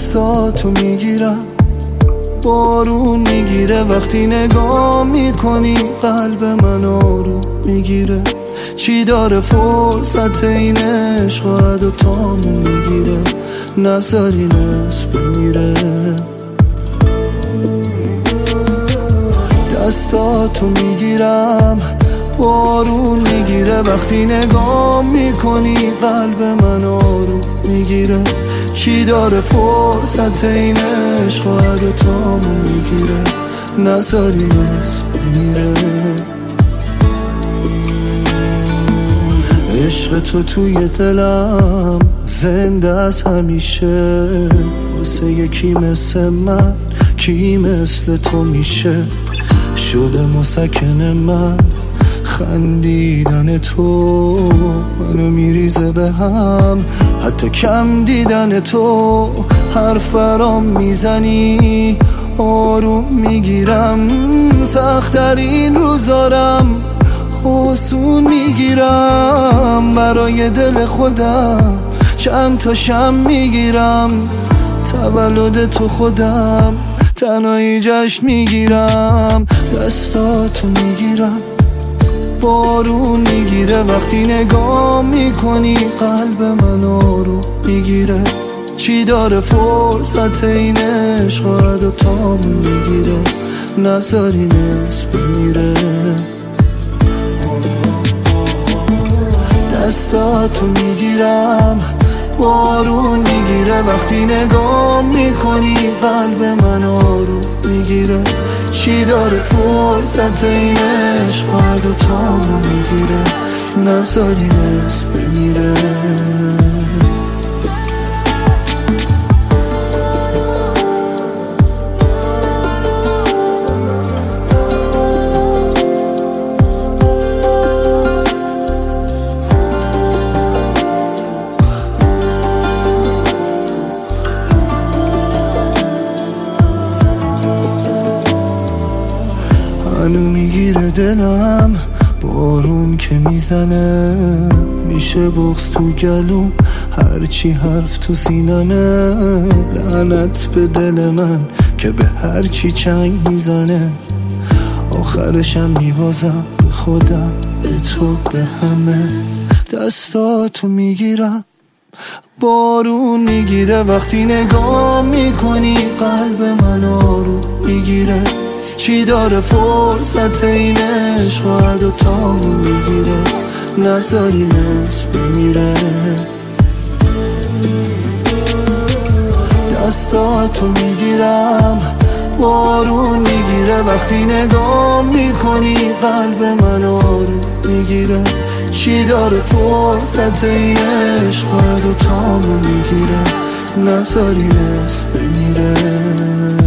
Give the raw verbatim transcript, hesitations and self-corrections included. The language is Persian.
دستاتو میگیرم، بارون میگیره وقتی نگاه میکنی، قلب من آروم میگیره. چی داره فرصت این عشق و تامون میگیره، نذاری نصف بمیره. دستاتو میگیرم، بارون میگیره وقتی نگاه میکنی، قلب من آروم میگیره. چی داره فرصت این عشق و تامون میگیره، نذاری نصف بمیره. عشق تو توی دلم زنده از همیشه، واسه یکی مثل من کی مثل تو میشه. شده مسکن من خندیدن تو، منو میریزه به هم حتی کم دیدن تو. حرف برام میزنی آروم میگیرم، سخت‌ترین روزارم آسون میگیرم. برای دل خودم چند تا شم میگیرم، تولد تو خودم تنهایی جشن میگیرم. دستاتو میگیرم، بارون میگیره وقتی نگاه میکنی، قلب من آروم میگیره. چی داره فرصت این عشق و تامون میگیره، نذاری نصف بمیره. دستاتو میگیرم، بارون میگیره وقتی نگاه میکنی، قلب من آروم میگیره. چی داره فرصت این عشق و تامون میگیره، نذاری نصف بمیره. منو میگیره دلم، بارون که میزنه میشه بغض تو گلوم، هرچی حرف تو سینمه. لعنت به دل من که به هرچی چنگ میزنه، آخرشم میبازم به خودم، به تو، به همه. دستاتو میگیرم، بارون میگیره وقتی نگاه میکنی، قلب من آروم میگیره. چی داره فرصت این عشق و تامون میگیره، نذاری نصف بمیره. دستاتو میگیرم، بارون میگیره وقتی نگاه میکنی، قلب من آروم میگیره. چی داره فرصت این عشق و تامون میگیره، نذاری نصف بمیره.